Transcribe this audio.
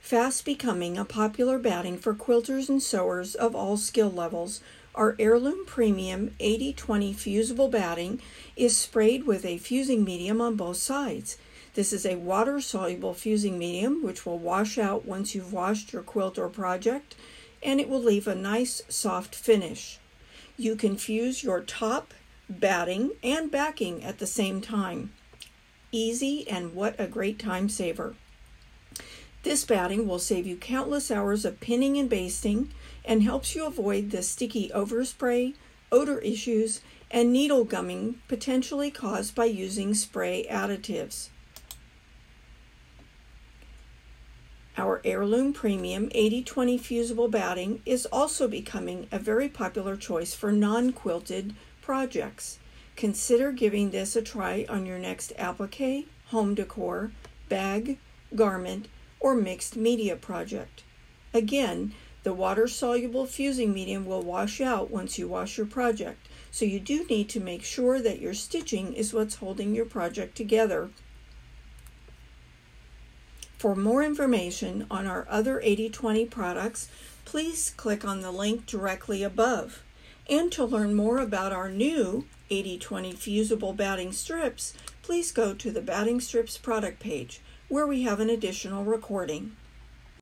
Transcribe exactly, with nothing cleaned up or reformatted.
Fast becoming a popular batting for quilters and sewers of all skill levels, our Heirloom Premium eighty twenty fusible batting is sprayed with a fusing medium on both sides. This is a water-soluble fusing medium which will wash out once you've washed your quilt or project, and it will leave a nice soft finish. You can fuse your top, batting, and backing at the same time. Easy, and what a great time saver. This batting will save you countless hours of pinning and basting and helps you avoid the sticky overspray, odor issues, and needle gumming potentially caused by using spray additives. Our Heirloom Premium eighty twenty fusible batting is also becoming a very popular choice for non-quilted projects. Consider giving this a try on your next applique, home decor, bag, garment, or mixed media project. Again, the water-soluble fusing medium will wash out once you wash your project, so you do need to make sure that your stitching is what's holding your project together. For more information on our other eighty twenty products, please click on the link directly above. And to learn more about our new eighty twenty fusible batting strips, please go to the Batting Strips product page, where we have an additional recording.